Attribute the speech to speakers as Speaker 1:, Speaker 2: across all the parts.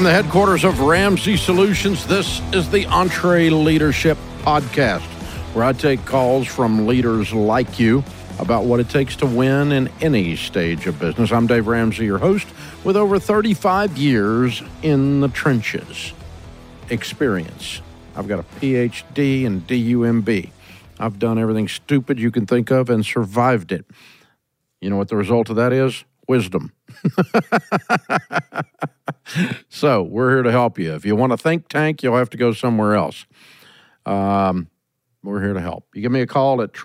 Speaker 1: From the headquarters of Ramsey Solutions, this is the EntreLeadership Podcast, where I take calls from leaders like you about what it takes to win in any stage of business. I'm Dave Ramsey, your host, with over 35 years in the trenches experience. I've got a PhD and DUMB. I've done everything stupid you can think of and survived it. You know what the result of that is? Wisdom. So we're here to help you. If you want a think tank, you'll have to go somewhere else. We're here to help. You give me a call at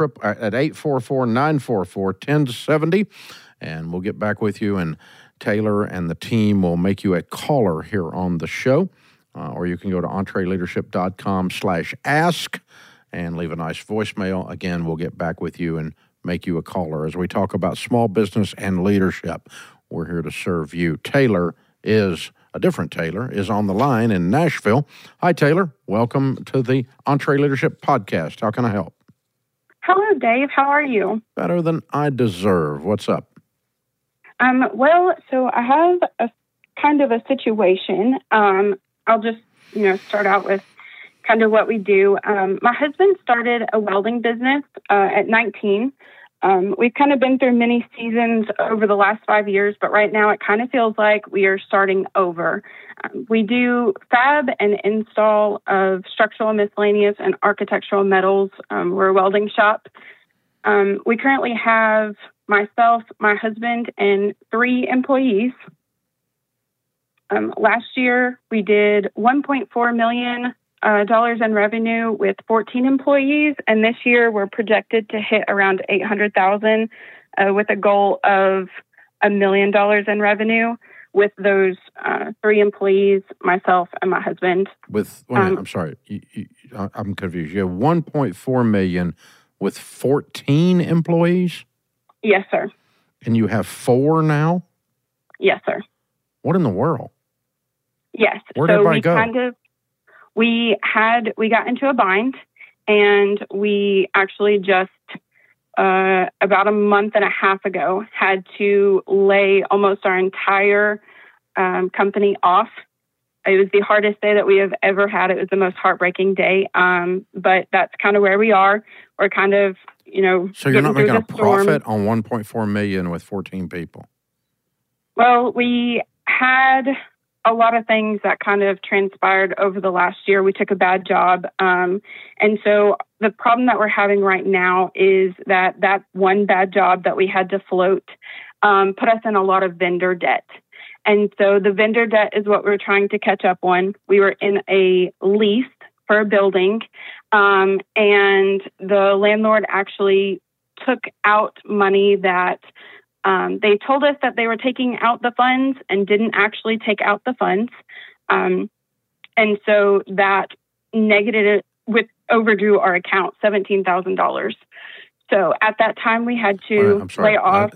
Speaker 1: 844-944-1070, and we'll get back with you, and Taylor and the team will make you a caller here on the show. Or you can go to entreleadership.com/ask and leave a nice voicemail. Again, we'll get back with you and make you a caller as we talk about small business and leadership. We're here to serve you. A different Taylor is on the line in Nashville. Hi, Taylor. Welcome to the EntreLeadership Podcast. How can I help?
Speaker 2: Hello, Dave. How are you?
Speaker 1: Better than I deserve. What's up?
Speaker 2: So I have a kind of a situation. I'll just, start out with kind of what we do. My husband started a welding business at 19. We've kind of been through many seasons over the last 5 years, but right now it kind of feels like we are starting over. We do fab and install of structural, miscellaneous, and architectural metals. We're a welding shop. We currently have myself, my husband, and 3 employees. Last year, we did $1.4 million in revenue with 14 employees, and this year we're projected to hit around $800,000 with a goal of $1 million in revenue with those 3 employees, myself and my husband.
Speaker 1: I'm sorry, I'm confused. You have $1.4 million with 14 employees?
Speaker 2: Yes, sir.
Speaker 1: And you have 4 now?
Speaker 2: Yes, sir.
Speaker 1: What in the world?
Speaker 2: Yes.
Speaker 1: Where did everybody go?
Speaker 2: We got into a bind, and we actually just about a month and a half ago had to lay almost our entire company off. It was the hardest day that we have ever had. It was the most heartbreaking day, but that's kind of where we are. We're kind of,
Speaker 1: So you're not making a profit on $1.4 million with 14 people?
Speaker 2: Well, we had a lot of things that kind of transpired over the last year. We took a bad job. And so the problem that we're having right now is that one bad job that we had to float put us in a lot of vendor debt. And so the vendor debt is what we're trying to catch up on. We were in a lease for a building, and the landlord actually took out money that they told us that they were taking out the funds and didn't actually take out the funds. And so that overdrew our account $17,000. So at that time we had to lay off.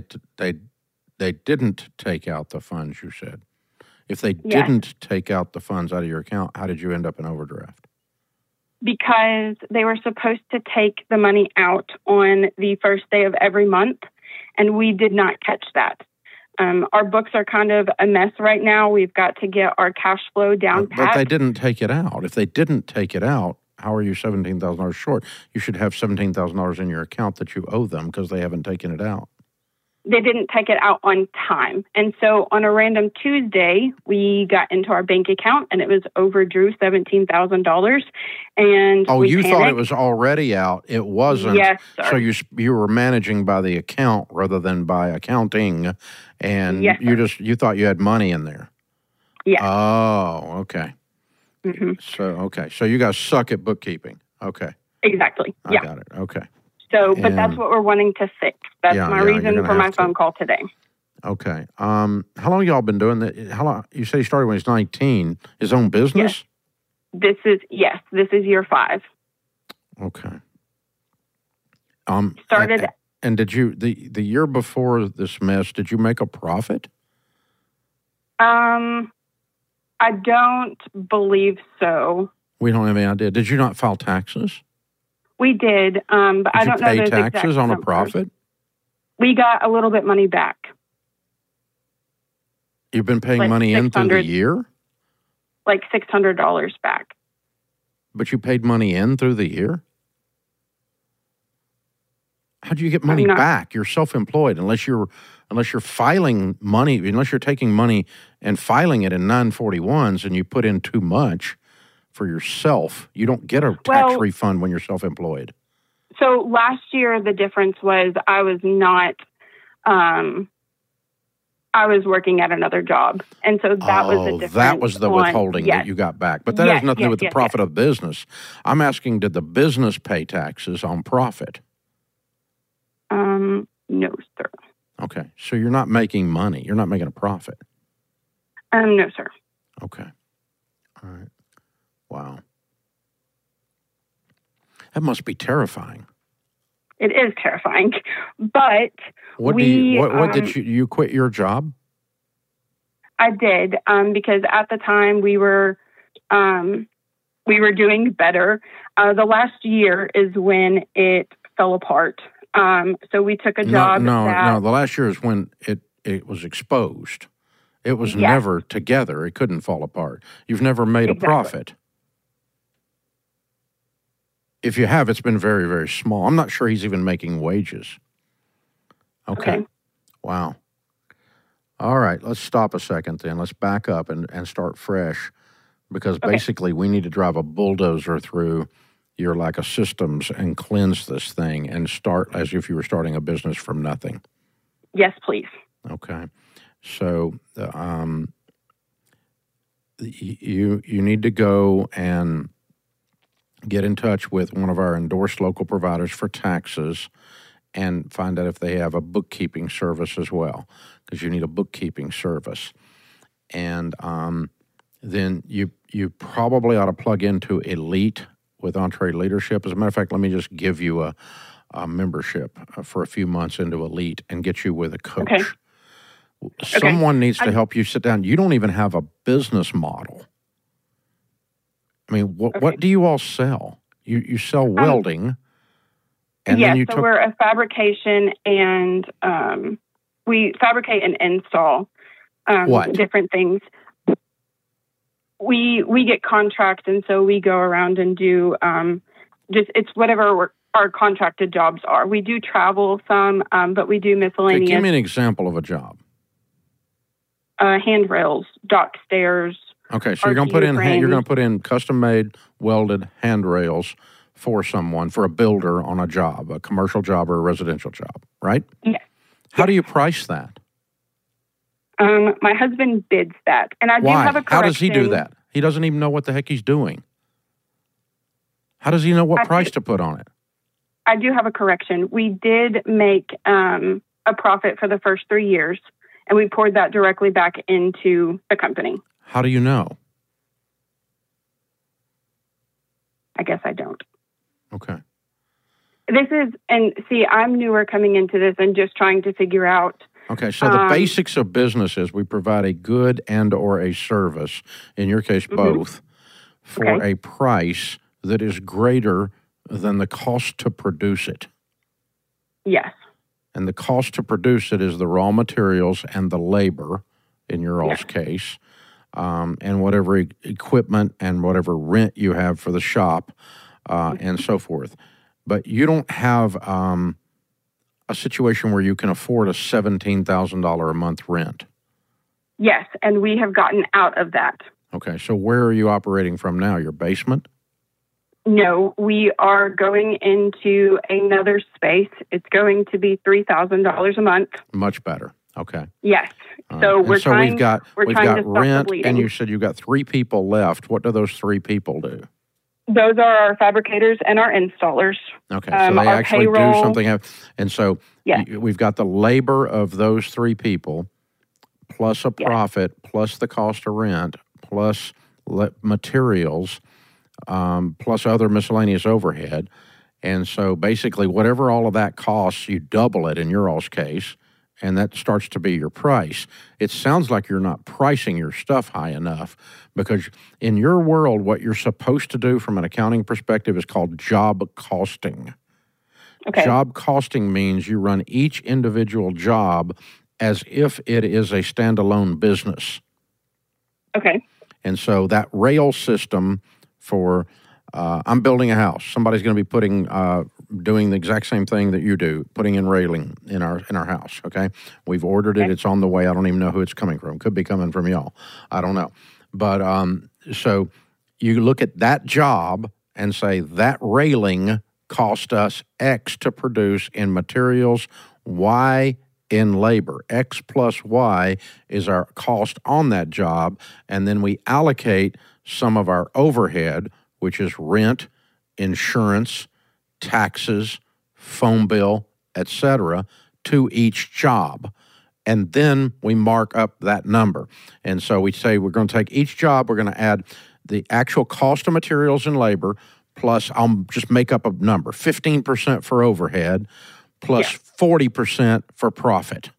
Speaker 1: They didn't take out the funds, you said. If they didn't take out the funds out of your account, how did you end up in overdraft?
Speaker 2: Because they were supposed to take the money out on the first day of every month, and we did not catch that. Our books are kind of a mess right now. We've got to get our cash flow down pat.
Speaker 1: But they didn't take it out. If they didn't take it out, how are you $17,000 short? You should have $17,000 in your account that you owe them because they haven't taken it out.
Speaker 2: They didn't take it out on time. And so on a random Tuesday, we got into our bank account and it was overdue $17,000. And
Speaker 1: you thought it was already out. It wasn't.
Speaker 2: Yes, sir.
Speaker 1: So you were managing by the account rather than by accounting. And
Speaker 2: yes,
Speaker 1: you thought you had money in there.
Speaker 2: Yeah.
Speaker 1: Oh, okay.
Speaker 2: Mm-hmm.
Speaker 1: So you guys suck at bookkeeping. Okay.
Speaker 2: Exactly.
Speaker 1: I got it. Okay.
Speaker 2: So, but that's what we're wanting to fix. That's my reason for my phone call today.
Speaker 1: Okay. How long y'all been doing that? How long? You said he started when he was 19. His own business?
Speaker 2: This is year 5.
Speaker 1: Okay.
Speaker 2: Started.
Speaker 1: And did you the year before this mess? Did you make a profit?
Speaker 2: I don't believe so.
Speaker 1: We don't have any idea. Did you not file taxes?
Speaker 2: We did, but I don't know those exact numbers. Did you pay taxes
Speaker 1: on a profit?
Speaker 2: We got a little bit money back.
Speaker 1: You've been paying money in through the year?
Speaker 2: like $600 back.
Speaker 1: But you paid money in through the year? How do you get money back? You're self-employed unless you're filing money, unless you're taking money and filing it in 941s and you put in too much for yourself. You don't get a tax refund when you're self-employed.
Speaker 2: So last year the difference was I was not I was working at another job. And so that was the difference.
Speaker 1: That was the withholding that you got back. But that has nothing to do with the profit of business. I'm asking, did the business pay taxes on profit?
Speaker 2: No, sir.
Speaker 1: Okay. So you're not making money. You're not making a profit.
Speaker 2: No, sir.
Speaker 1: Okay. All right. Wow. That must be terrifying.
Speaker 2: It is terrifying. But
Speaker 1: what did you quit your job?
Speaker 2: I did, because at the time we were doing better. The last year is when it fell apart. So we took a job.
Speaker 1: No. The last year is when it was exposed. It was never together. It couldn't fall apart. You've never made a profit. If you have, it's been very, very small. I'm not sure he's even making wages. Okay. Wow. All right. Let's stop a second then. Let's back up and start fresh, because basically we need to drive a bulldozer through your lack of systems and cleanse this thing and start as if you were starting a business from nothing.
Speaker 2: Yes, please.
Speaker 1: Okay. So you need to go and get in touch with one of our endorsed local providers for taxes and find out if they have a bookkeeping service as well, because you need a bookkeeping service. And then you probably ought to plug into Elite with EntreLeadership. As a matter of fact, let me just give you a membership for a few months into Elite and get you with a coach. Okay. Someone needs to help you sit down. You don't even have a business model. I mean, what do you all sell? You sell welding. And then
Speaker 2: we're a fabrication, and we fabricate and install different things. We get contracts, and so we go around and do it's whatever our contracted jobs are. We do travel some, but we do miscellaneous.
Speaker 1: Give me an example of a job.
Speaker 2: Handrails, dock stairs.
Speaker 1: Okay, so you're going to put in custom-made welded handrails for someone, for a builder on a job, a commercial job or a residential job, right?
Speaker 2: Yes.
Speaker 1: How do you price that?
Speaker 2: My husband bids that, and I do have a correction.
Speaker 1: How does he do that? He doesn't even know what the heck he's doing. How does he know what price to put on it?
Speaker 2: I do have a correction. We did make a profit for the first 3 years, and we poured that directly back into the company.
Speaker 1: How do you know?
Speaker 2: I guess I don't.
Speaker 1: Okay.
Speaker 2: I'm newer coming into this and just trying to figure out.
Speaker 1: Okay, so the basics of business is we provide a good and or a service, in your case both, for a price that is greater than the cost to produce it. Yes. And the cost to produce it is the raw materials and the labor, in your all's case, and whatever equipment and whatever rent you have for the shop and so forth. But you don't have a situation where you can afford a $17,000 a month rent.
Speaker 2: Yes, and we have gotten out of that.
Speaker 1: Okay, so where are you operating from now? Your basement?
Speaker 2: No, we are going into another space. It's going to be $3,000 a month.
Speaker 1: Much better. Okay.
Speaker 2: Yes. So we've got
Speaker 1: rent, and you said you've got 3 people left. What do those 3 people do?
Speaker 2: Those are our fabricators and our installers.
Speaker 1: Okay, so they actually do something. And so we've got the labor of those 3 people, plus a profit, plus the cost of rent, plus materials, plus other miscellaneous overhead. And so basically whatever all of that costs, you double it in your all's case, and that starts to be your price. It sounds like you're not pricing your stuff high enough, because in your world, what you're supposed to do from an accounting perspective is called job costing. Okay. Job costing means you run each individual job as if it is a standalone business.
Speaker 2: Okay.
Speaker 1: And so that rail system for I'm building a house. Somebody's going to be doing the exact same thing that you do, putting in railing in our house. Okay, we've ordered it. It's on the way. I don't even know who it's coming from. Could be coming from y'all. I don't know. But so you look at that job and say that railing cost us X to produce in materials, Y in labor. X plus Y is our cost on that job, and then we allocate some of our overhead, which is rent, insurance, taxes, phone bill, etc., to each job. And then we mark up that number. And so we say we're going to take each job, we're going to add the actual cost of materials and labor, plus I'll just make up a number, 15% for overhead, plus 40% for profit.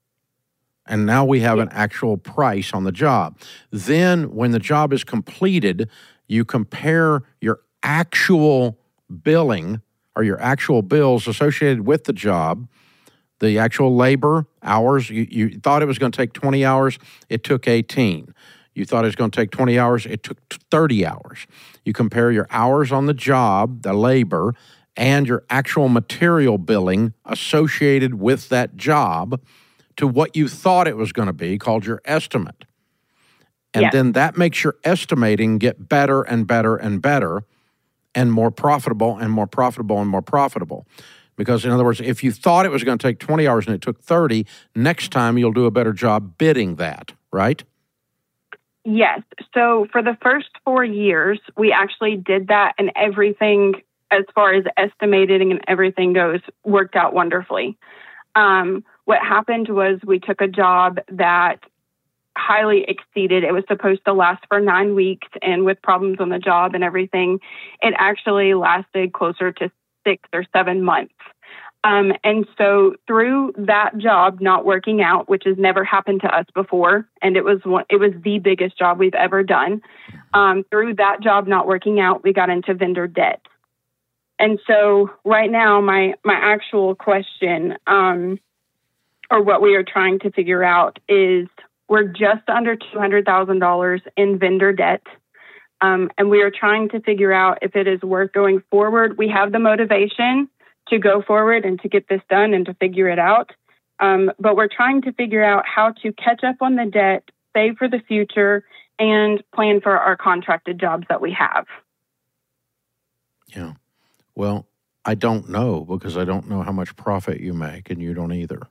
Speaker 1: And now we have an actual price on the job. Then when the job is completed, you compare your actual billing or your actual bills associated with the job, the actual labor hours. You thought it was going to take 20 hours, it took 18. You thought it was going to take 20 hours, it took 30 hours. You compare your hours on the job, the labor, and your actual material billing associated with that job to what you thought it was going to be, called your estimate. And then that makes your estimating get better and better and better and more profitable and more profitable and more profitable. Because, in other words, if you thought it was going to take 20 hours and it took 30, next time you'll do a better job bidding that, right?
Speaker 2: Yes. So for the first 4 years, we actually did that, and everything, as far as estimating and everything goes, worked out wonderfully. What happened was we took a job that highly exceeded. It was supposed to last for 9 weeks, and with problems on the job and everything, it actually lasted closer to 6 or 7 months. And so through that job not working out, which has never happened to us before, and it was the biggest job we've ever done. Through that job not working out, we got into vendor debt. And so right now, my actual question, or what we are trying to figure out, is we're just under $200,000 in vendor debt. And we are trying to figure out if it is worth going forward. We have the motivation to go forward and to get this done and to figure it out. But we're trying to figure out how to catch up on the debt, save for the future, and plan for our contracted jobs that we have.
Speaker 1: Yeah. Well, I don't know, because I don't know how much profit you make, and you don't either.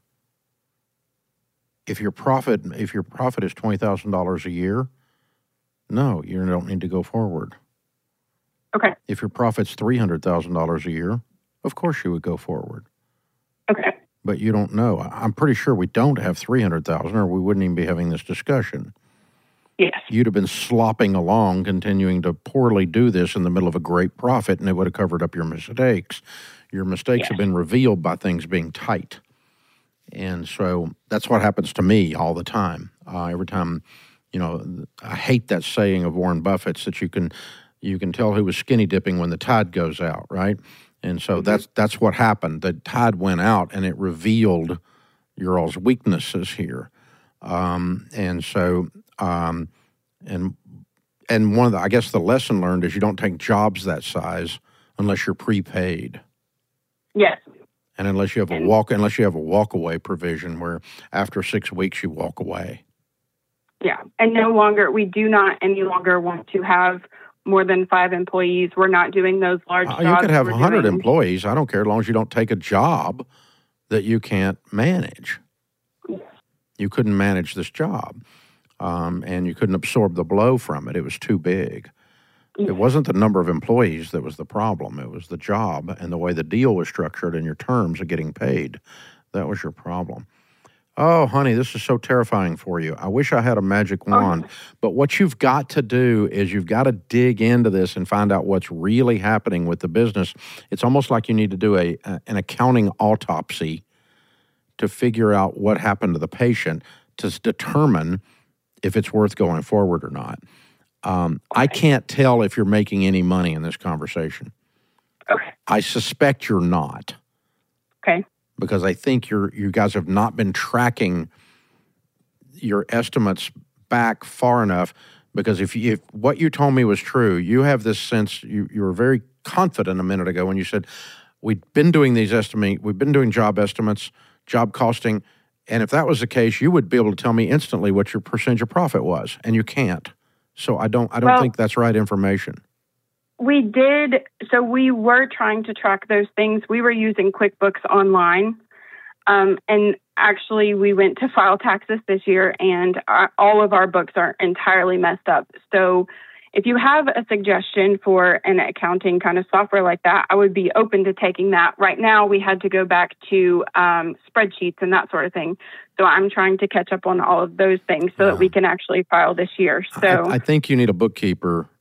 Speaker 1: If your profit is $20,000 a year, no, you don't need to go forward.
Speaker 2: Okay.
Speaker 1: If your profit's $300,000 a year, of course you would go forward.
Speaker 2: Okay.
Speaker 1: But you don't know. I'm pretty sure we don't have $300,000, or we wouldn't even be having this discussion.
Speaker 2: Yes.
Speaker 1: You'd have been slopping along, continuing to poorly do this in the middle of a great profit, and it would have covered up your mistakes. Your mistakes have been revealed by things being tight. And so that's what happens to me all the time. Every time, I hate that saying of Warren Buffett's that you can tell who was skinny dipping when the tide goes out, right? And so that's what happened. The tide went out, and it revealed your all's weaknesses here. And one of the lesson learned is you don't take jobs that size unless you're prepaid.
Speaker 2: Yes.
Speaker 1: And unless you have a walk away provision where after 6 weeks you walk away.
Speaker 2: Yeah. And we do not any longer want to have more than 5 employees. We're not doing those large jobs.
Speaker 1: You could have 100 employees. I don't care, as long as you don't take a job that you can't manage. You couldn't manage this job, and you couldn't absorb the blow from it. It was too big. It wasn't the number of employees that was the problem. It was the job and the way the deal was structured and your terms of getting paid. That was your problem. Oh, honey, this is so terrifying for you. I wish I had a magic wand. But what you've got to do is you've got to dig into this and find out what's really happening with the business. It's almost like you need to do an accounting autopsy to figure out what happened to the patient to determine if it's worth going forward or not. I can't tell if you're making any money in this conversation.
Speaker 2: Okay.
Speaker 1: I suspect you're not.
Speaker 2: Okay.
Speaker 1: Because I think you guys have not been tracking your estimates back far enough Because if what you told me was true, you have this sense, you were very confident a minute ago when you said, we've been doing job estimates, job costing, and if that was the case, you would be able to tell me instantly what your percentage of profit was, and you can't. So I don't think that's right information.
Speaker 2: We did. So we were trying to track those things. We were using QuickBooks Online. And actually, we went to file taxes this year, and all of our books are entirely messed up. So if you have a suggestion for an accounting kind of software like that, I would be open to taking that. Right now, we had to go back to spreadsheets and that sort of thing. So I'm trying to catch up on all of those things so that we can actually file this year. So
Speaker 1: I think you need a bookkeeper.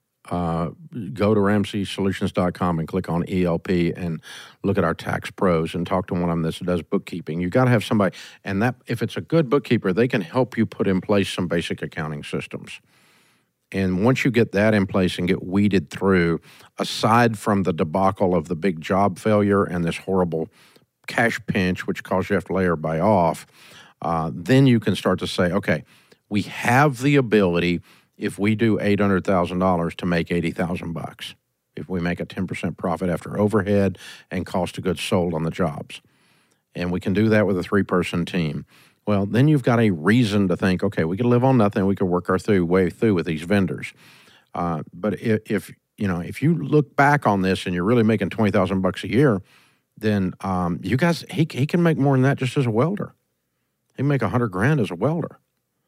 Speaker 1: Go to RamseySolutions.com and click on ELP and look at our tax pros and talk to one of them that does bookkeeping. You've got to have somebody, and that if it's a good bookkeeper, they can help you put in place some basic accounting systems. And once you get that in place and get weeded through, aside from the debacle of the big job failure and this horrible cash pinch, which caused you to have to lay everybody off, then you can start to say, okay, we have the ability, if we do $800,000 to make $80,000, if we make a 10% profit after overhead and cost of goods sold on the jobs, and we can do that with a 3-person team, well, then you've got a reason to think, okay, we can live on nothing, we can work our way through with these vendors. But if you look back on this and you're really making $20,000 a year, then you guys, he can make more than that just as a welder. He can make $100,000 as a welder,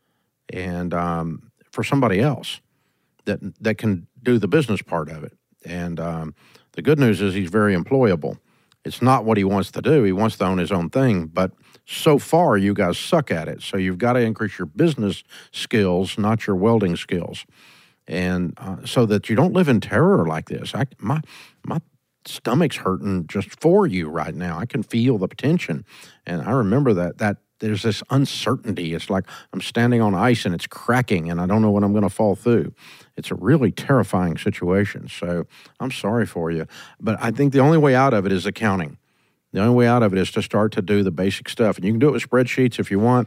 Speaker 1: and for somebody else that can do the business part of it. And the good news is he's very employable. It's not what he wants to do. He wants to own his own thing, but so far you guys suck at it. So you've got to increase your business skills, not your welding skills. And so that you don't live in terror like this. My stomach's hurting just for you right now. I can feel the tension. And I remember that there's this uncertainty. It's like I'm standing on ice and it's cracking and I don't know when I'm going to fall through. It's a really terrifying situation. So I'm sorry for you. But I think the only way out of it is accounting. The only way out of it is to start to do the basic stuff. And you can do it with spreadsheets if you want.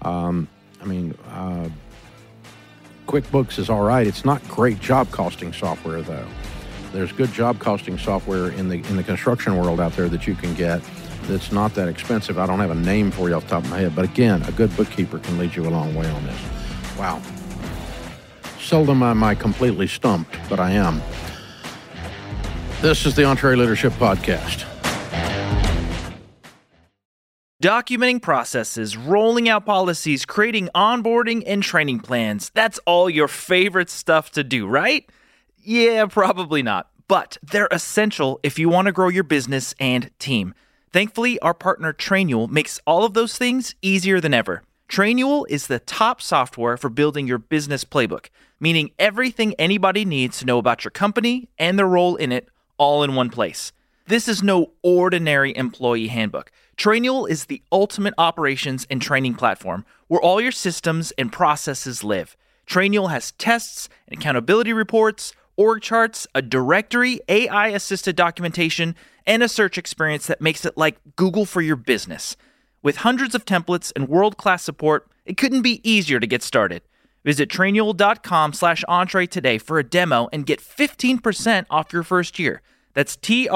Speaker 1: QuickBooks is all right. It's not great job costing software, though. There's good job costing software in the construction world out there that you can get that's not that expensive. I don't have a name for you off the top of my head, but again, a good bookkeeper can lead you a long way on this. Wow. Seldom am I completely stumped, but I am. This is the EntreLeadership Podcast.
Speaker 3: Documenting processes, rolling out policies, creating onboarding and training plans. That's all your favorite stuff to do, right? Yeah, probably not. But they're essential if you want to grow your business and team. Thankfully, our partner Trainual makes all of those things easier than ever. Trainual is the top software for building your business playbook, meaning everything anybody needs to know about your company and their role in it all in one place. This is no ordinary employee handbook. Trainual is the ultimate operations and training platform where all your systems and processes live. Trainual has tests and accountability reports, org charts, a directory, AI-assisted documentation, and a search experience that makes it like Google for your business. With hundreds of templates and world-class support, it couldn't be easier to get started. Visit Trainual.com/Entre today for a demo and get 15% off your first year. That's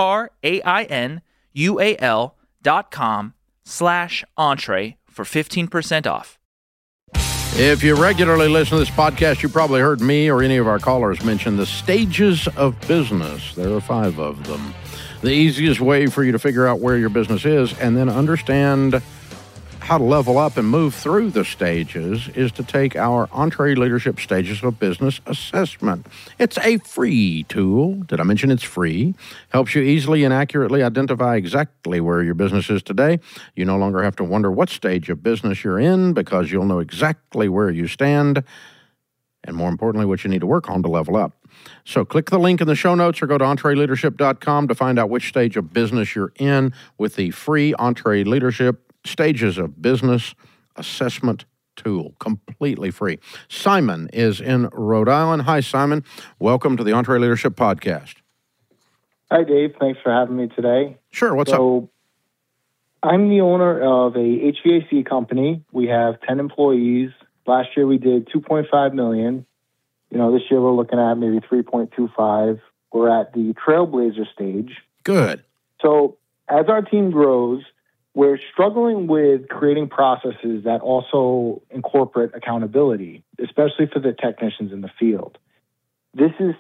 Speaker 3: TRAINUAL.com/Entre for 15% off.
Speaker 1: If you regularly listen to this podcast, you probably heard me or any of our callers mention the stages of business. There are 5 of them. The easiest way for you to figure out where your business is and then understand how to level up and move through the stages is to take our EntreLeadership Stages of Business Assessment. It's a free tool. Did I mention it's free? Helps you easily and accurately identify exactly where your business is today. You no longer have to wonder what stage of business you're in because you'll know exactly where you stand and, more importantly, what you need to work on to level up. So click the link in the show notes or go to EntreLeadership.com to find out which stage of business you're in with the free EntreLeadership Stages of Business Assessment Tool, completely free. Simon is in Rhode Island. Hi, Simon. Welcome to the EntreLeadership Podcast.
Speaker 4: Hi, Dave. Thanks for having me today.
Speaker 1: Sure. What's up?
Speaker 4: I'm the owner of a HVAC company. We have 10 employees. Last year we did $2.5 million. This year we're looking at maybe 3.25. We're at the Trailblazer stage.
Speaker 1: Good.
Speaker 4: So as our team grows, we're struggling with creating processes that also incorporate accountability, especially for the technicians in the field. This is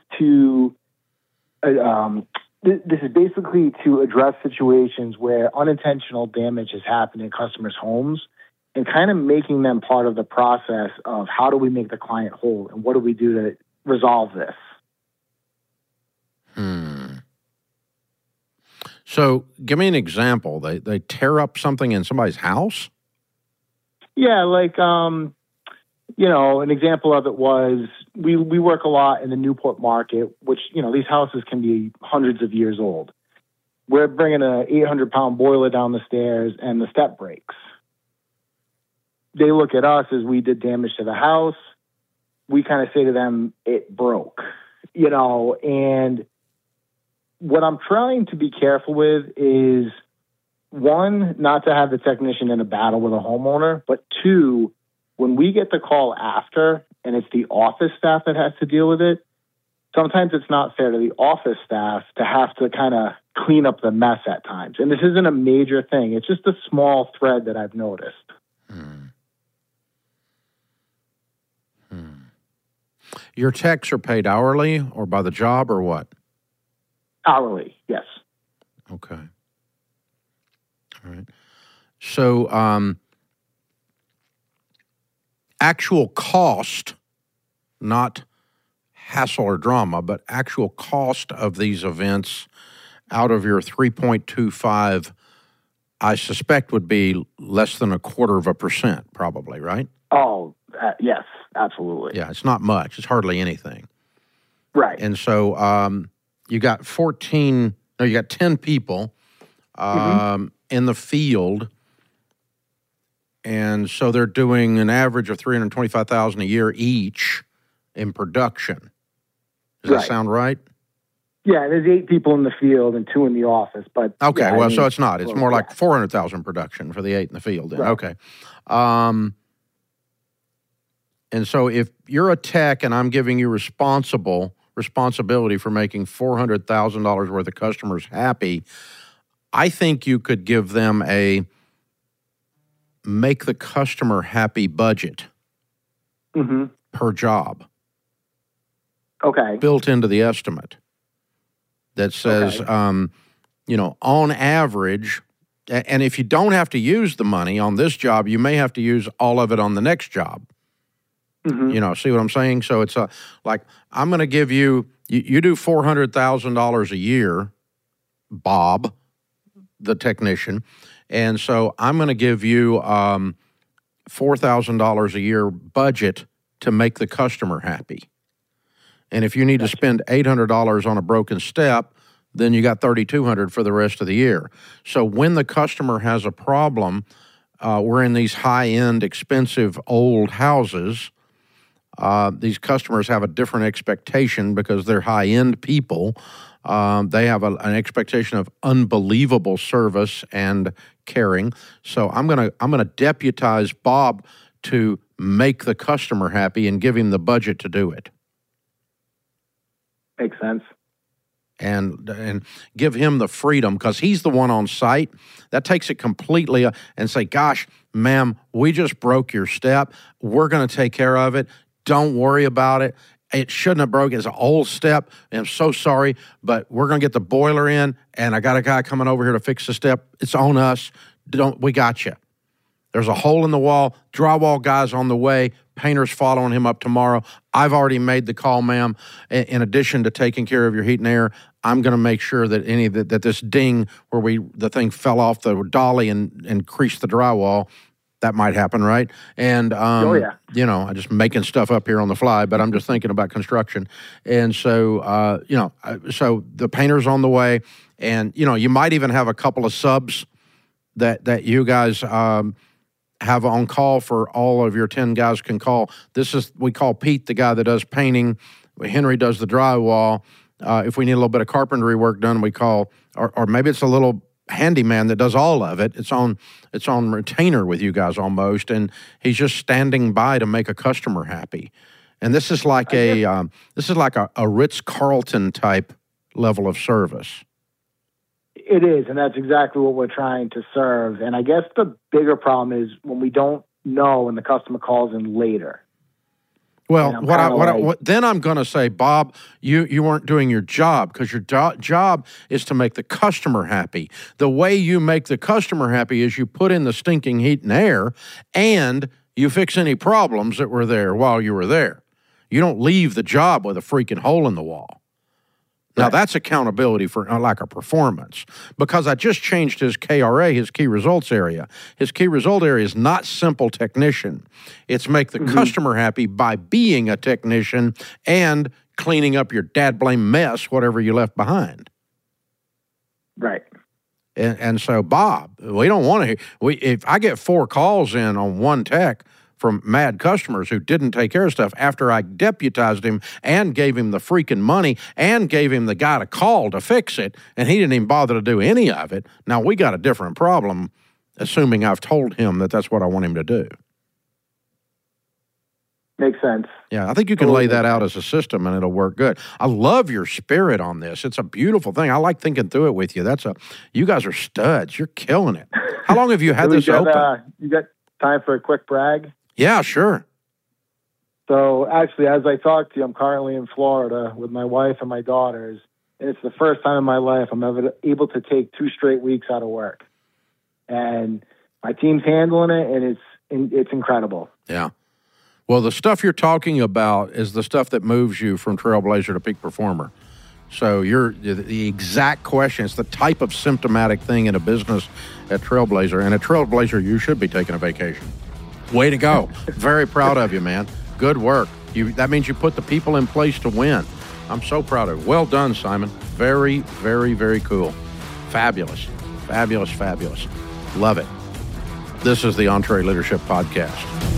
Speaker 4: basically to address situations where unintentional damage has happened in customers' homes and kind of making them part of the process of how do we make the client whole and what do we do to resolve this.
Speaker 1: So give me an example. They tear up something in somebody's house?
Speaker 4: Yeah, like, an example of it was we work a lot in the Newport market, which, these houses can be hundreds of years old. We're bringing a 800-pound boiler down the stairs and the step breaks. They look at us as we did damage to the house. We kind of say to them, it broke, and what I'm trying to be careful with is, one, not to have the technician in a battle with a homeowner, but two, when we get the call after and it's the office staff that has to deal with it, sometimes it's not fair to the office staff to have to kind of clean up the mess at times. And this isn't a major thing. It's just a small thread that I've noticed.
Speaker 1: Your techs are paid hourly or by the job or what?
Speaker 4: Hourly, yes.
Speaker 1: Okay. All right. So, actual cost, not hassle or drama, but actual cost of these events out of your 3.25, I suspect would be less than 0.25%, probably, right?
Speaker 4: Oh, yes, absolutely.
Speaker 1: Yeah, it's not much. It's hardly anything.
Speaker 4: Right.
Speaker 1: And so you got 10 people in the field, and so they're doing an average of $325,000 a year each in production. Does that sound right?
Speaker 4: Yeah, there's 8 people in the field and 2 in the office. But
Speaker 1: okay,
Speaker 4: yeah,
Speaker 1: so it's not. It's more like 400,000 production for the 8 in the field. Then. Right. Okay. And so if you're a tech and I'm giving you responsibility for making $400,000 worth of customers happy, I think you could give them a make the customer happy budget per job.
Speaker 4: Okay.
Speaker 1: Built into the estimate that says, on average, and if you don't have to use the money on this job, you may have to use all of it on the next job. See what I'm saying? So it's like, I'm going to give you do $400,000 a year, Bob, the technician. And so I'm going to give you $4,000 a year budget to make the customer happy. And if you need to spend $800 on a broken step, then you got $3,200 for the rest of the year. So when the customer has a problem, we're in these high-end, expensive, old houses. These customers have a different expectation because they're high-end people. They have an expectation of unbelievable service and caring. So I'm gonna deputize Bob to make the customer happy and give him the budget to do it.
Speaker 4: Makes sense.
Speaker 1: And give him the freedom because he's the one on site. That takes it completely and say, gosh, ma'am, we just broke your step. We're going to take care of it. Don't worry about it. It shouldn't have broke. It's an old step. I'm so sorry, but we're going to get the boiler in, and I got a guy coming over here to fix the step. It's on us. We got you. There's a hole in the wall. Drywall guy's on the way. Painter's following him up tomorrow. I've already made the call, ma'am. In addition to taking care of your heat and air, I'm going to make sure that that this ding where the thing fell off the dolly and creased the drywall, that might happen, right? And, I'm just making stuff up here on the fly, but I'm just thinking about construction. And so, so the painter's on the way. And, you might even have a couple of subs that you guys have on call for all of your 10 guys can call. We call Pete the guy that does painting. Henry does the drywall. If we need a little bit of carpentry work done, we call, or maybe it's a little handyman that does all of it. It's on retainer with you guys almost, and he's just standing by to make a customer happy. And this is like a Ritz-Carlton type level of service.
Speaker 4: It is, and that's exactly what we're trying to serve. And I guess the bigger problem is when we don't know and the customer calls in later.
Speaker 1: Well, then I'm going to say, Bob, you weren't doing your job, because your job is to make the customer happy. The way you make the customer happy is you put in the stinking heat and air, and you fix any problems that were there while you were there. You don't leave the job with a freaking hole in the wall. Now, that's accountability for like a performance, because I just changed his KRA, his key results area. His key result area is not simple technician. It's make the customer happy by being a technician and cleaning up your dad-blame mess, whatever you left behind.
Speaker 4: Right.
Speaker 1: And so, Bob, we don't want to. If I get 4 calls in on one tech from mad customers who didn't take care of stuff after I deputized him and gave him the freaking money and gave him the guy to call to fix it, and he didn't even bother to do any of it, now we got a different problem, assuming I've told him that that's what I want him to do.
Speaker 4: Makes sense.
Speaker 1: Yeah, I think you can lay that out as a system, and it'll work good. I love your spirit on this. It's a beautiful thing. I like thinking through it with you. You guys are studs. You're killing it. How long have you had this open?
Speaker 4: You got time for a quick brag?
Speaker 1: Yeah, sure.
Speaker 4: So actually, as I talk to you, I'm currently in Florida with my wife and my daughters, and it's the first time in my life I'm ever able to take 2 straight weeks out of work. And my team's handling it, and it's incredible.
Speaker 1: Yeah. Well, the stuff you're talking about is the stuff that moves you from trailblazer to peak performer. So the exact question, it's the type of symptomatic thing in a business at Trailblazer. And at Trailblazer, you should be taking a vacation. Way to go. Very proud of you, man. Good work. That means you put the people in place to win. I'm so proud of you. Well done, Simon. Very, very, very cool. Fabulous. Fabulous, fabulous. Love it. This is the EntreLeadership Podcast.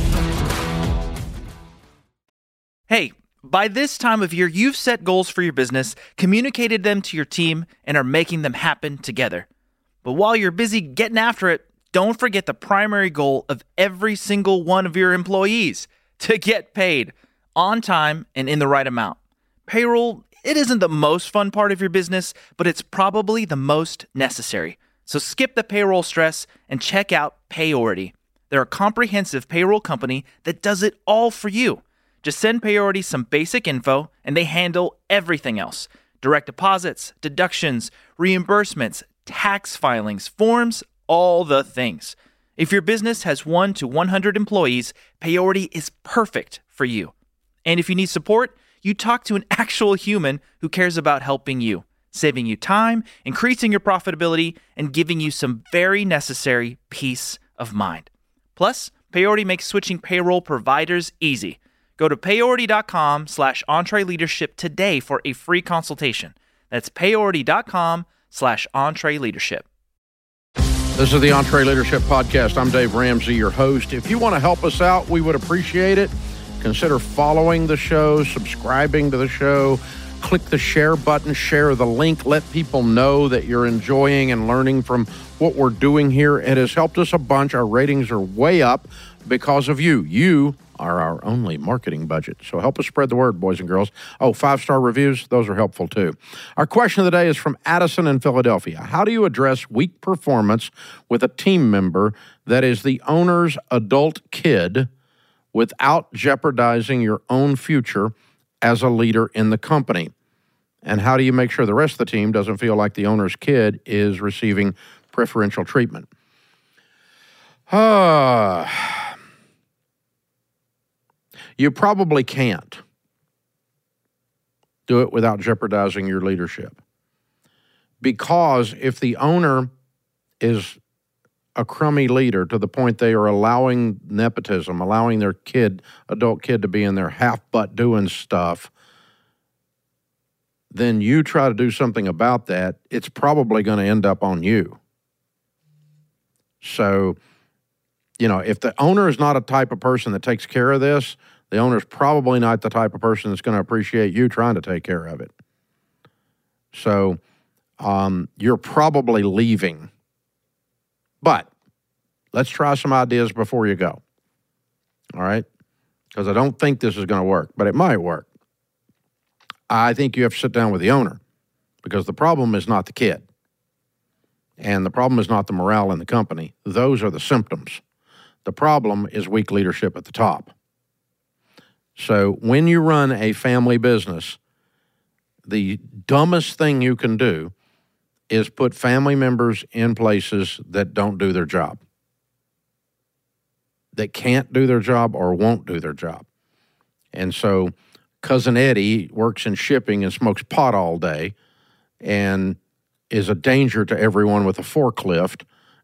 Speaker 3: Hey, by this time of year, you've set goals for your business, communicated them to your team, and are making them happen together. But while you're busy getting after it, don't forget the primary goal of every single one of your employees: to get paid on time and in the right amount. Payroll, it isn't the most fun part of your business, but it's probably the most necessary. So skip the payroll stress and check out Payority. They're a comprehensive payroll company that does it all for you. Just send Payority some basic info and they handle everything else: direct deposits, deductions, reimbursements, tax filings, forms, all the things. If your business has 1 to 100 employees, Payority is perfect for you. And if you need support, you talk to an actual human who cares about helping you, saving you time, increasing your profitability, and giving you some very necessary peace of mind. Plus, Payority makes switching payroll providers easy. Go to payority.com/EntreLeadership today for a free consultation. That's payority.com/EntreLeadership.
Speaker 1: This is the EntreLeadership Podcast. I'm Dave Ramsey, your host. If you want to help us out, we would appreciate it. Consider following the show, subscribing to the show. Click the share button, share the link. Let people know that you're enjoying and learning from what we're doing here. It has helped us a bunch. Our ratings are way up because of you. You are our only marketing budget. So help us spread the word, boys and girls. Oh, 5-star reviews, those are helpful too. Our question of the day is from Addison in Philadelphia. How do you address weak performance with a team member that is the owner's adult kid without jeopardizing your own future as a leader in the company? And how do you make sure the rest of the team doesn't feel like the owner's kid is receiving preferential treatment? You probably can't do it without jeopardizing your leadership. Because if the owner is a crummy leader to the point they are allowing nepotism, allowing their adult kid to be in their half-butt doing stuff, then you try to do something about that, it's probably going to end up on you. So, if the owner is not a type of person that takes care of this, the owner's probably not the type of person that's going to appreciate you trying to take care of it. So you're probably leaving. But let's try some ideas before you go. All right? because I don't think this is going to work, but it might work. I think you have to sit down with the owner, because the problem is not the kid. And the problem is not the morale in the company. Those are the symptoms. The problem is weak leadership at the top. So when you run a family business, the dumbest thing you can do is put family members in places that don't do their job, that can't do their job or won't do their job. And so Cousin Eddie works in shipping and smokes pot all day and is a danger to everyone with a forklift.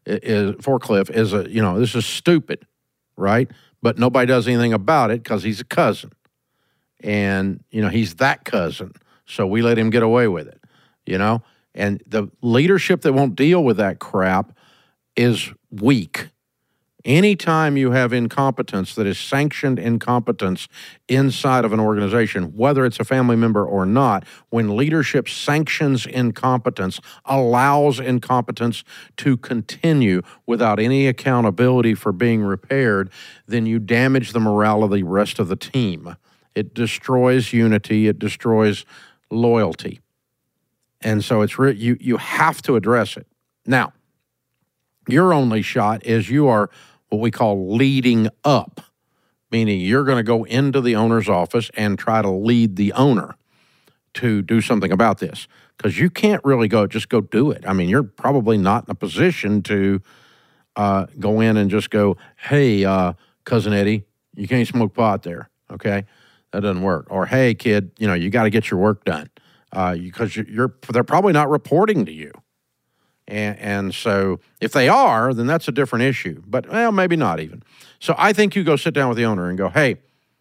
Speaker 1: This is stupid, right? But nobody does anything about it because he's a cousin. And, he's that cousin. So we let him get away with it, And the leadership that won't deal with that crap is weak. Anytime you have incompetence that is sanctioned incompetence inside of an organization, whether it's a family member or not, when leadership sanctions incompetence, allows incompetence to continue without any accountability for being repaired, then you damage the morale of the rest of the team. It destroys unity. It destroys loyalty. And so you have to address it. Now, your only shot is you are what we call leading up, meaning you're going to go into the owner's office and try to lead the owner to do something about this, because you can't really just go do it. I mean, you're probably not in a position to go in and just go, hey, Cousin Eddie, you can't smoke pot there, okay? That doesn't work. Or, hey, kid, you got to get your work done, because they're probably not reporting to you. And so if they are, then that's a different issue. But, maybe not even. So I think you go sit down with the owner and go, hey,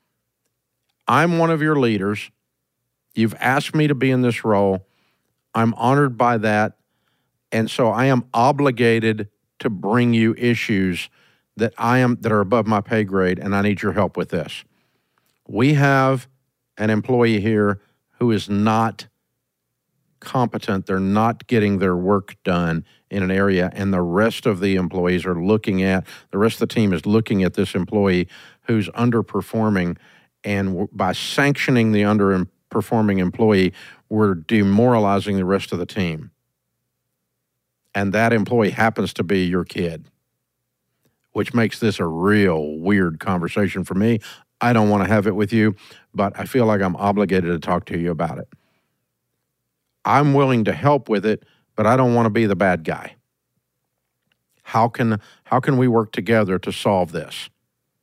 Speaker 1: I'm one of your leaders. You've asked me to be in this role. I'm honored by that. And so I am obligated to bring you issues that are above my pay grade, and I need your help with this. We have an employee here who is not competent. They're not getting their work done in an area, and the rest of the employees are the rest of the team is looking at this employee who's underperforming, and by sanctioning the underperforming employee, we're demoralizing the rest of the team. And that employee happens to be your kid, which makes this a real weird conversation for me. I don't want to have it with you, but I feel like I'm obligated to talk to you about it. I'm willing to help with it, but I don't want to be the bad guy. How can we work together to solve this?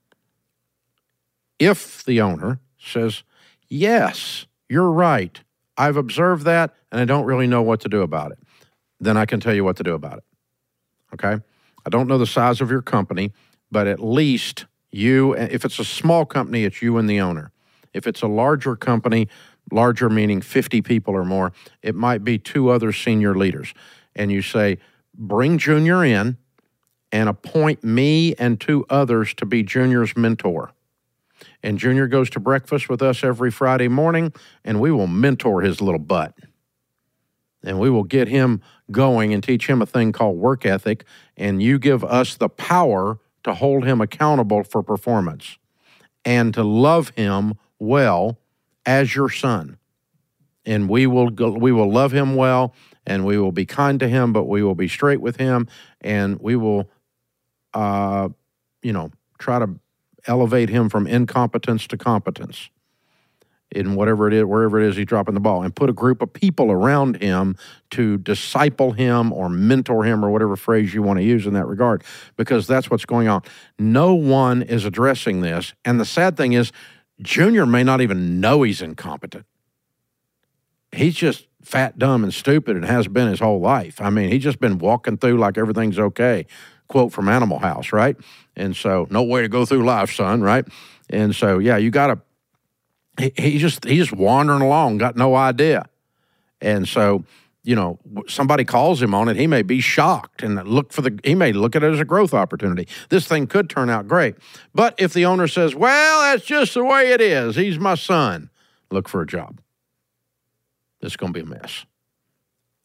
Speaker 1: If the owner says, yes, you're right, I've observed that, and I don't really know what to do about it, then I can tell you what to do about it, okay? I don't know the size of your company, but at least if it's a small company, it's you and the owner. If it's a larger company, larger meaning 50 people or more, it might be 2 other senior leaders. And you say, bring Junior in and appoint me and 2 others to be Junior's mentor. And Junior goes to breakfast with us every Friday morning, and we will mentor his little butt. And we will get him going and teach him a thing called work ethic, and you give us the power to hold him accountable for performance and to love him well as your son. And we will love him well, and we will be kind to him, but we will be straight with him, and we will, try to elevate him from incompetence to competence in wherever it is he's dropping the ball, and put a group of people around him to disciple him or mentor him or whatever phrase you want to use in that regard, because that's what's going on. No one is addressing this, and the sad thing is, Junior may not even know he's incompetent. He's just fat, dumb, and stupid, and has been his whole life. I mean, he's just been walking through like everything's okay. Quote from Animal House, right? And so, no way to go through life, son, right? And so, yeah, you got to, he's just wandering along, got no idea. And so, somebody calls him on it, he may be shocked and he may look at it as a growth opportunity. This thing could turn out great. But if the owner says, well, that's just the way it is, he's my son, look for a job. It's going to be a mess.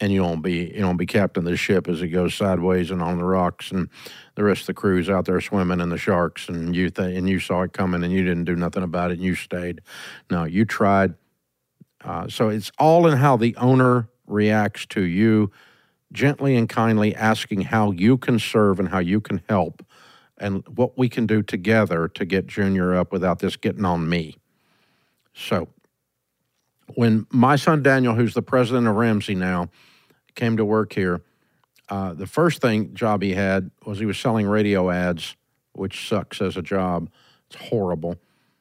Speaker 1: and you won't be captain of the ship as it goes sideways and on the rocks, and the rest of the crew's out there swimming in the sharks, and you saw it coming, and you didn't do nothing about it, and you stayed. No, you tried. So it's all in how the owner reacts to you, gently and kindly asking how you can serve and how you can help, and what we can do together to get Junior up without this getting on me. So when my son Daniel, who's the president of Ramsey now, came to work here, the first job he had was he was selling radio ads, which sucks as a job. It's horrible.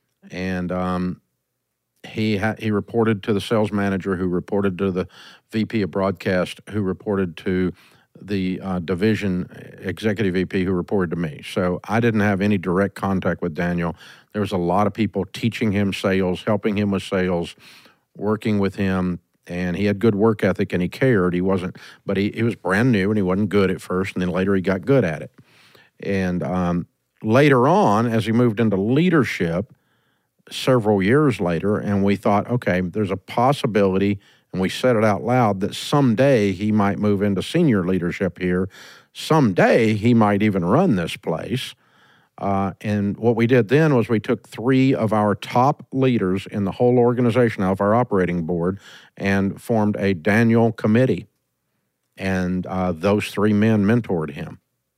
Speaker 1: And he reported to the sales manager, who reported to the VP of broadcast, who reported to the division executive VP, who reported to me. So I didn't have any direct contact with Daniel. There was a lot of people teaching him sales, helping him with sales, working with him, and he had good work ethic and he cared. He was brand new and he wasn't good at first, and then later he got good at it. And later on, as he moved into leadership several years later, and we thought, okay, there's a possibility, and we said it out loud, that someday he might move into senior leadership here. Someday he might even run this place. And what we did then was we took 3 of our top leaders in the whole organization out of our operating board and formed a Daniel committee. And those 3 men mentored him.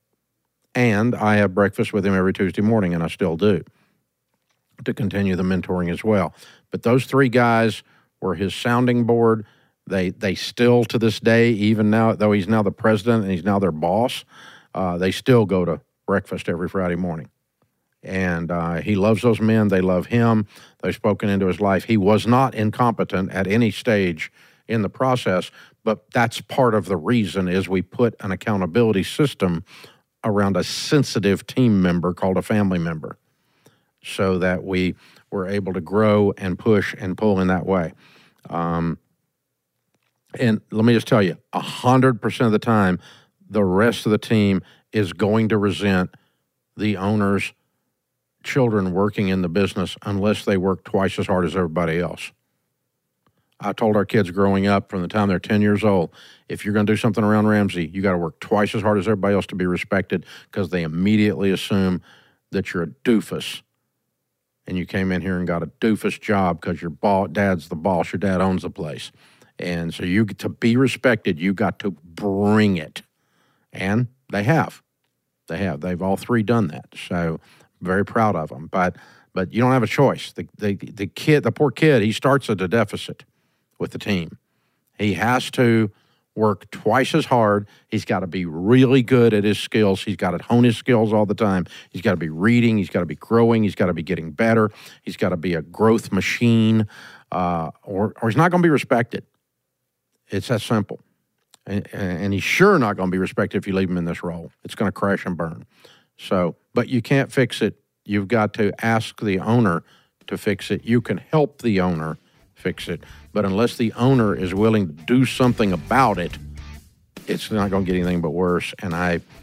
Speaker 1: And I have breakfast with him every Tuesday morning, and I still do, to continue the mentoring as well. But those 3 guys were his sounding board. They still, to this day, even now, though he's now the president and he's now their boss, they still go to breakfast every Friday morning. And he loves those men. They love him. They've spoken into his life. He was not incompetent at any stage in the process, but that's part of the reason is we put an accountability system around a sensitive team member called a family member, so that we were able to grow and push and pull in that way. And let me just tell you, 100% of the time, the rest of the team is going to resent the owner's children working in the business unless they work twice as hard as everybody else. I told our kids growing up from the time they're 10 years old, if you're going to do something around Ramsey, you got to work twice as hard as everybody else to be respected, because they immediately assume that you're a doofus. And you came in here and got a doofus job because your dad's the boss, your dad owns the place. And so you get to be respected, you got to bring it. And they have. They've all 3 done that. So very proud of them. But you don't have a choice. The poor kid, he starts at a deficit with the team. He has to work twice as hard. He's got to be really good at his skills. He's got to hone his skills all the time. He's got to be reading. He's got to be growing. He's got to be getting better. He's got to be a growth machine, or he's not going to be respected. It's that simple. And he's sure not going to be respected if you leave him in this role. It's going to crash and burn. So, but you can't fix it. You've got to ask the owner to fix it. You can help the owner fix it. But unless the owner is willing to do something about it, it's not going to get anything but worse. And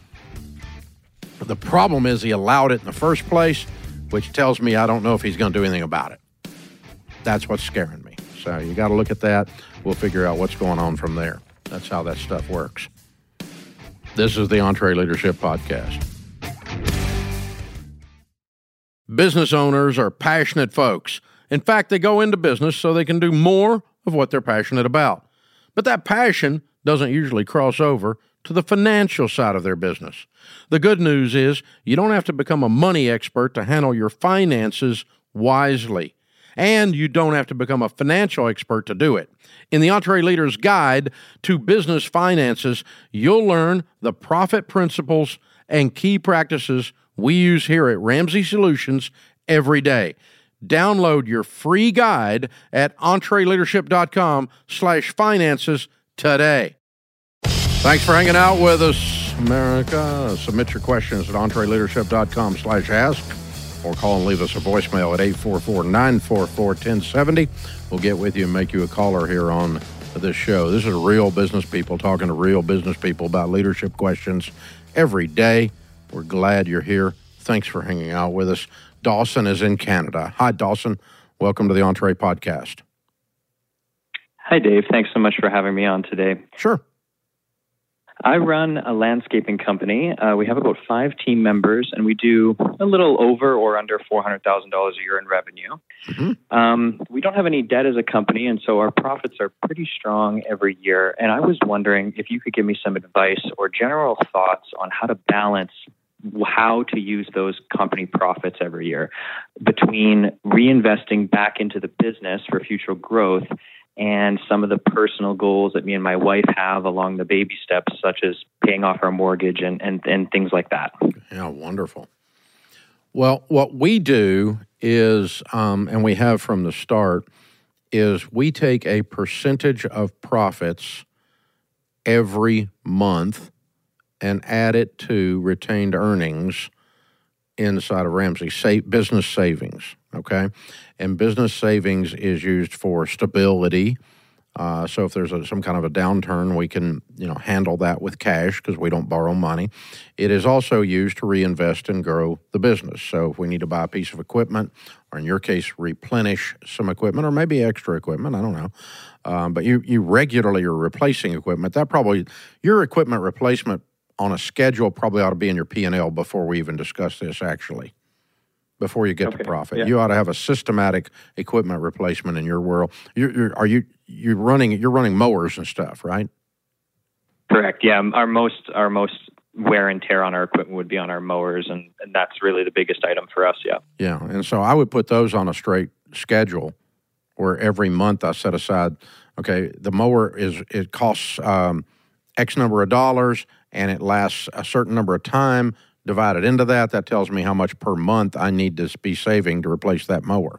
Speaker 1: the problem is he allowed it in the first place, which tells me I don't know if he's going to do anything about it. That's what's scaring me. So you got to look at that. We'll figure out what's going on from there. That's how that stuff works. This is the EntreLeadership Podcast. Business owners are passionate folks. In fact, they go into business so they can do more of what they're passionate about. But that passion doesn't usually cross over to the financial side of their business. The good news is you don't have to become a money expert to handle your finances wisely. And you don't have to become a financial expert to do it. In the EntreLeader's Guide to Business Finances, you'll learn the profit principles and key practices we use here at Ramsey Solutions every day. Download your free guide at EntreLeadership.com/finances today. Thanks for hanging out with us, America. Submit your questions at EntreLeadership.com/ask. Or call and leave us a voicemail at 844-944-1070. We'll get with you and make you a caller here on this show. This is real business people talking to real business people about leadership questions every day. We're glad you're here. Thanks for hanging out with us. Dawson is in Canada. Hi, Dawson. Welcome to the Entre Podcast.
Speaker 5: Hi, Dave. Thanks so much for having me on today.
Speaker 1: Sure.
Speaker 5: I run a landscaping company. We have about 5 team members, and we do a little over or under $400,000 a year in revenue. Mm-hmm. We don't have any debt as a company, and so our profits are pretty strong every year. And I was wondering if you could give me some advice or general thoughts on how to balance how to use those company profits every year between reinvesting back into the business for future growth and some of the personal goals that me and my wife have along the baby steps, such as paying off our mortgage and things like that.
Speaker 1: Yeah, wonderful. Well, what we do is, and we have from the start, is we take a percentage of profits every month and add it to retained earnings inside of Ramsey, business savings, okay? And business savings is used for stability. So if there's some kind of a downturn, we can, handle that with cash because we don't borrow money. It is also used to reinvest and grow the business. So if we need to buy a piece of equipment, or in your case, replenish some equipment, or maybe extra equipment, I don't know. But you regularly are replacing equipment. Your equipment replacement on a schedule probably ought to be in your P&L before we even discuss this, actually, before you get to profit. Yeah. You ought to have a systematic equipment replacement in your world. You're running mowers and stuff, right?
Speaker 5: Correct. Yeah, our most wear and tear on our equipment would be on our mowers, and that's really the biggest item for us. Yeah.
Speaker 1: Yeah, and so I would put those on a straight schedule, where every month I set aside. Okay, the mower it costs X number of dollars, and it lasts a certain number of time. Divided into that tells me how much per month I need to be saving to replace that mower,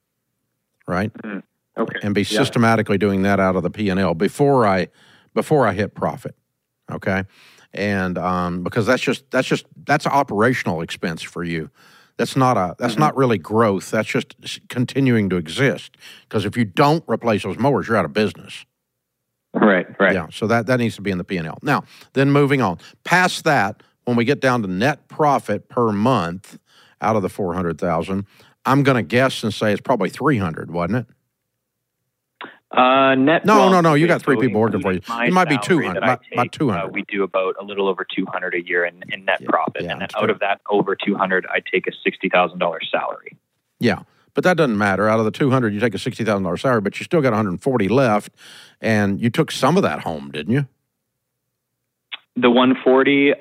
Speaker 1: right? Mm-hmm. Okay. And be systematically doing that out of the P&L before I hit profit, okay? And because that's operational expense for you. That's not really growth. That's just continuing to exist. Because if you don't replace those mowers, you're out of business.
Speaker 5: Right.
Speaker 1: Yeah, so that needs to be in the P&L. Now, then moving on. Past that, when we get down to net profit per month out of the $400,000, I'm going to guess and say it's probably $300, wasn't it?
Speaker 5: Net.
Speaker 1: No. You got 3 people working for you. It might be 200. About 200.
Speaker 5: We do about a little over 200 a year in net profit, and then out of that over 200, I take a $60,000 salary.
Speaker 1: Yeah. But that doesn't matter. Out of the 200, you take a $60,000 salary, but you still got 140 left, and you took some of that home, didn't you?
Speaker 5: The 140,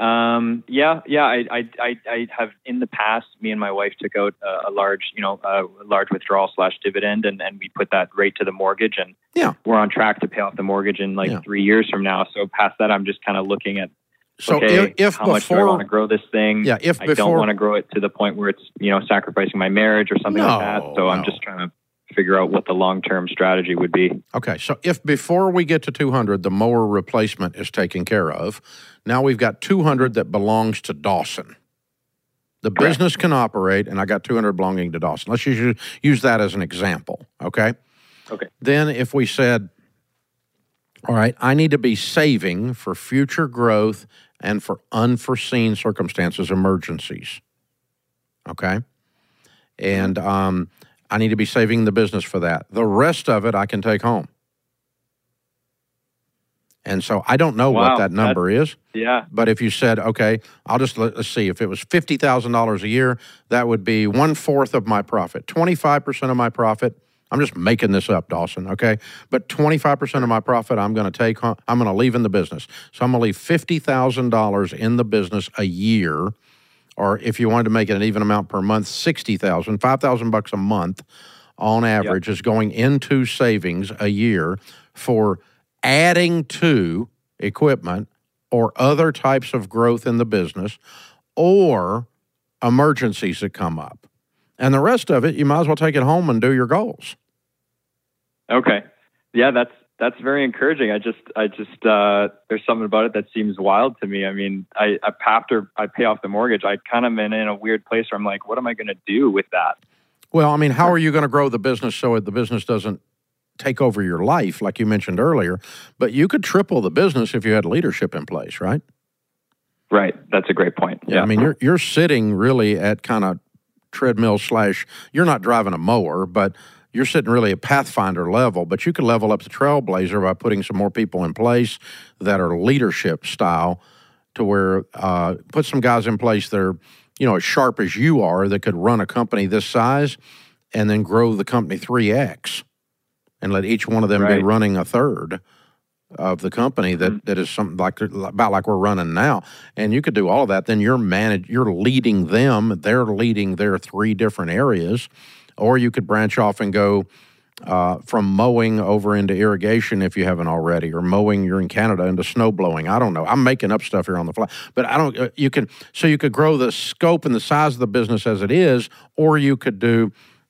Speaker 5: I have in the past. Me and my wife took out a large withdrawal / dividend, and we put that right to the mortgage, and we're on track to pay off the mortgage in 3 years from now. So past that, I'm just kind of looking at.
Speaker 1: So if
Speaker 5: how much do I want to grow this thing?
Speaker 1: Yeah,
Speaker 5: I don't want to grow it to the point where it's sacrificing my marriage or something like that. So I'm just trying to figure out what the long-term strategy would be.
Speaker 1: Okay, so if before we get to 200, the mower replacement is taken care of, now we've got 200 that belongs to Dawson. The business can operate, and I got 200 belonging to Dawson. Let's use that as an example, okay?
Speaker 5: Okay.
Speaker 1: Then if we said, all right, I need to be saving for future growth and for unforeseen circumstances, emergencies, okay? And I need to be saving the business for that. The rest of it I can take home. And so I don't know what that number is.
Speaker 5: Yeah.
Speaker 1: But if you said, okay, let's see, if it was $50,000 a year, that would be 1/4 of my profit. 25% of my profit, I'm just making this up, Dawson, okay? But 25% of my profit I'm going to take home, I'm going to leave in the business. So I'm going to leave $50,000 in the business a year. Or if you wanted to make it an even amount per month, $60,000, $5,000 a month on average is going into savings a year for adding to equipment or other types of growth in the business or emergencies that come up. And the rest of it, you might as well take it home and do your goals.
Speaker 5: Okay. Yeah, that's very encouraging. I just there's something about it that seems wild to me. I mean, after I pay off the mortgage, I kind of am in a weird place where I'm like, what am I going to do with that?
Speaker 1: Well, I mean, how are you going to grow the business so the business doesn't take over your life, like you mentioned earlier? But you could triple the business if you had leadership in place, right?
Speaker 5: Right. That's a great point.
Speaker 1: Yeah. I mean, you're sitting really at kind of treadmill / you're not driving a mower, but you're sitting really at Pathfinder level, but you could level up the Trailblazer by putting some more people in place that are leadership style to where put some guys in place that are, as sharp as you are that could run a company this size and then grow the company 3X and let each one of them be running a third of the company that is something about like we're running now. And you could do all of that. Then you're leading them. They're leading their 3 different areas. Or you could branch off and go from mowing over into irrigation if you haven't already, or mowing, you're in Canada, into snow blowing. I don't know. I'm making up stuff here on the fly. But you could grow the scope and the size of the business as it is, or you could do,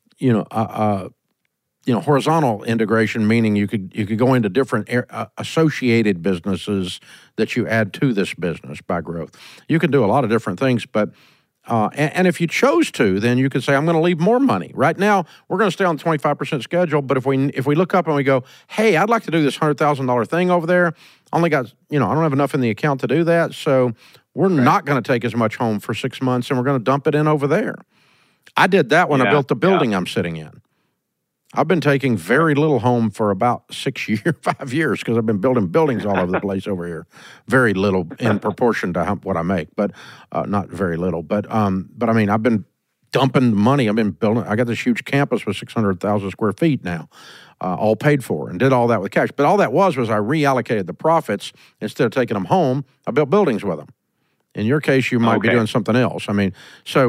Speaker 1: horizontal integration, meaning you could go into different associated businesses that you add to this business by growth. You can do a lot of different things, but and if you chose to, then you could say, I'm going to leave more money. Right now, we're going to stay on the 25% schedule, but if we look up and we go, hey, I'd like to do this $100,000 thing over there, only got, I don't have enough in the account to do that, so we're not going to take as much home for 6 months, and we're going to dump it in over there. I did that when I built the building I'm sitting in. I've been taking very little home for about 5 years, because I've been building buildings all over the place over here. Very little in proportion to what I make, but not very little. But I mean, I've been dumping money. I've been building. I got this huge campus with 600,000 square feet now, all paid for, and did all that with cash. But all that was I reallocated the profits. Instead of taking them home, I built buildings with them. In your case, you might be doing something else. I mean,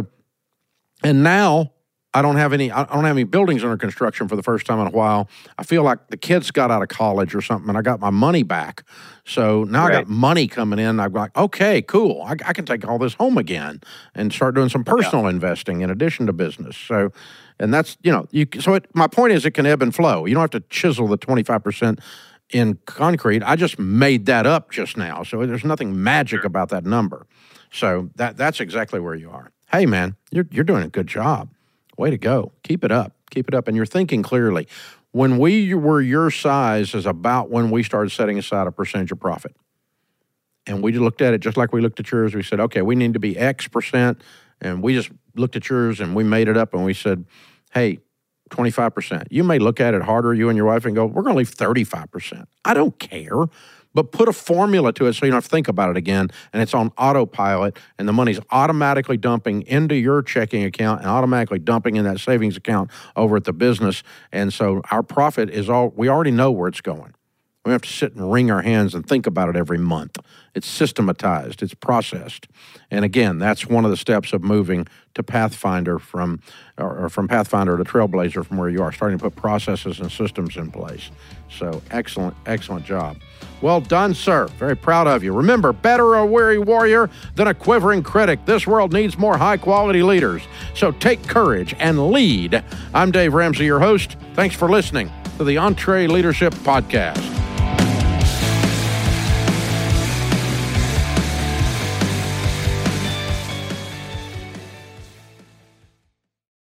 Speaker 1: and now I don't have any buildings under construction for the first time in a while. I feel like the kids got out of college or something, and I got my money back. So now I got money coming in. I'm like, okay, cool. I can take all this home again and start doing some personal investing in addition to business. So, and that's, my point is it can ebb and flow. You don't have to chisel the 25% in concrete. I just made that up just now. So there's nothing magic about that number. So that's exactly where you are. Hey, man, you're doing a good job. Way to go. Keep it up. Keep it up. And you're thinking clearly. When we were your size is about when we started setting aside a percentage of profit. And we looked at it just like we looked at yours. We said, okay, we need to be X percent. And we just looked at yours and we made it up and we said, hey, 25%. You may look at it harder, you and your wife, and go, we're going to leave 35%. I don't care. But put a formula to it so you don't have to think about it again, and it's on autopilot, and the money's automatically dumping into your checking account and automatically dumping in that savings account over at the business. And so our profit is we already know where it's going. We don't have to sit and wring our hands and think about it every month. It's systematized. It's processed. And again, that's one of the steps of moving to Pathfinder from Pathfinder to Trailblazer from where you are, starting to put processes and systems in place. So excellent, excellent job. Well done, sir. Very proud of you. Remember, better a weary warrior than a quivering critic. This world needs more high-quality leaders. So take courage and lead. I'm Dave Ramsey, your host. Thanks for listening to the EntreLeadership Podcast.